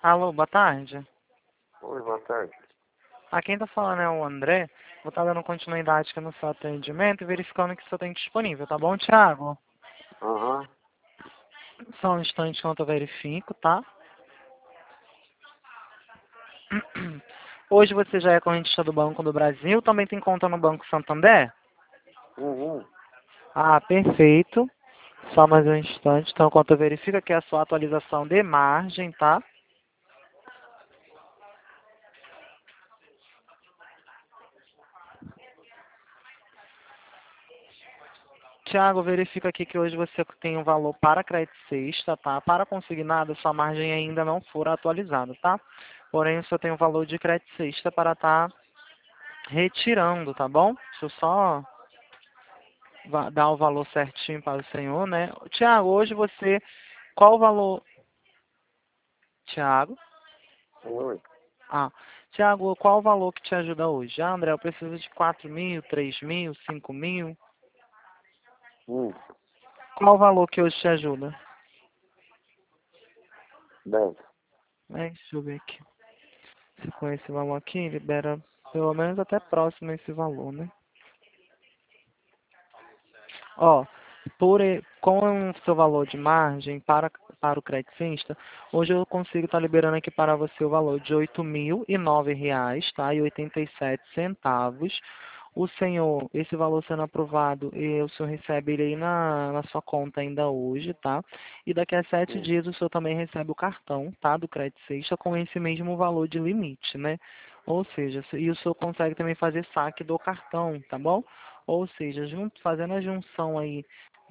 Alô, boa tarde. Oi, boa tarde. Quem tá falando é o André. Vou estar dando continuidade aqui no seu atendimento e verificando o que o senhor tem disponível, tá bom, Thiago? Aham. Só um instante enquanto eu verifico, tá? Hoje você já é correntista do Banco do Brasil, também tem conta no Banco Santander? Uhum. Perfeito. Só mais um instante, então enquanto eu verifico aqui a sua atualização de margem, tá? Tiago, verifica aqui que hoje você tem um valor para crédito sexta, tá? Para consignado, sua margem ainda não for atualizada, tá? Porém, o senhor tem um valor de crédito sexta para estar retirando, tá bom? Deixa eu só dar o valor certinho para o senhor, né? Tiago, hoje você... Qual o valor... Tiago? Oi. Tiago, qual o valor que te ajuda hoje? André, eu preciso de 4 mil, 3 mil, 5 mil. Hum. Qual o valor que hoje te ajuda? 10. Deixa eu ver aqui. Se com esse valor aqui, libera pelo menos até próximo a esse valor, né? Ó, com o seu valor de margem para o crédito, hoje eu consigo estar liberando aqui para você o valor de R$ 8.009, tá? E 87 centavos. O senhor, esse valor sendo aprovado, e o senhor recebe ele aí na sua conta ainda hoje, tá? E daqui a 7 dias o senhor também recebe o cartão, tá? Do crédito sexta com esse mesmo valor de limite, né? Ou seja, e o senhor consegue também fazer saque do cartão, tá bom? Ou seja, fazendo a junção aí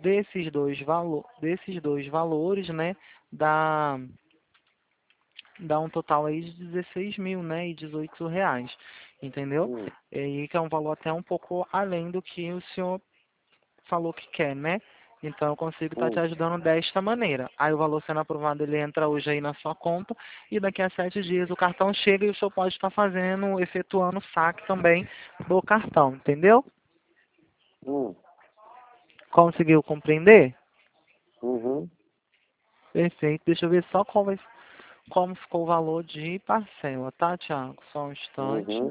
desses dois valores, né? Dá um total aí de 16 mil, né? E R$ 18, entendeu? Hum. E aí que é um valor até um pouco além do que o senhor falou que quer, né? Então eu consigo estar te Hum. ajudando desta maneira. Aí o valor sendo aprovado, ele entra hoje aí na sua conta e daqui a 7 dias o cartão chega e o senhor pode estar efetuando o saque também do cartão, entendeu? Hum. Conseguiu compreender? Uhum. Perfeito. Deixa eu ver só como ficou o valor de parcela, tá, Thiago? Só um instante. Uhum.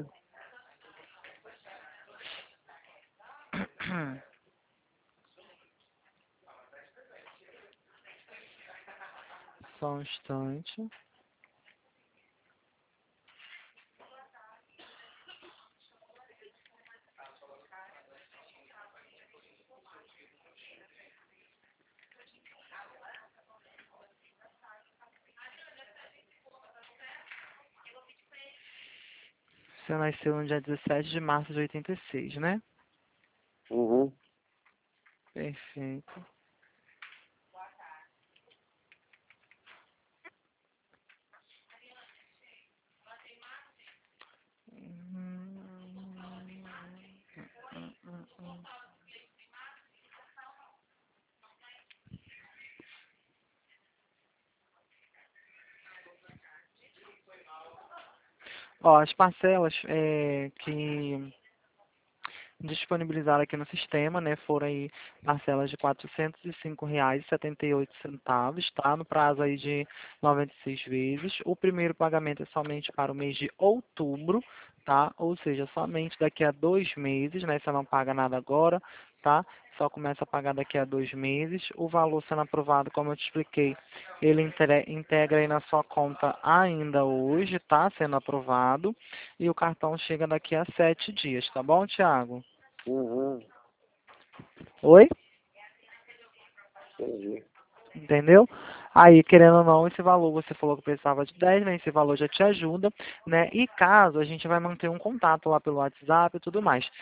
Só um instante. Você nasceu no dia 17 de março de 86, né? Uhum. Perfeito. Ó, as parcelas que disponibilizaram aqui no sistema, né, foram aí parcelas de R$ 405,78, tá? No prazo aí de 96 vezes. O primeiro pagamento é somente para o mês de outubro, tá? Ou seja, somente daqui a 2 meses, né? Você não paga nada agora, tá? Só começa a pagar daqui a 2 meses. O valor sendo aprovado, como eu te expliquei, ele integra aí na sua conta ainda hoje, tá? Sendo aprovado. E o cartão chega daqui a 7 dias, tá bom, Thiago? Uhum. Oi? Entendi. Entendeu? Aí, querendo ou não, esse valor, você falou que precisava de 10, né? Esse valor já te ajuda, né? E caso, a gente vai manter um contato lá pelo WhatsApp e tudo mais.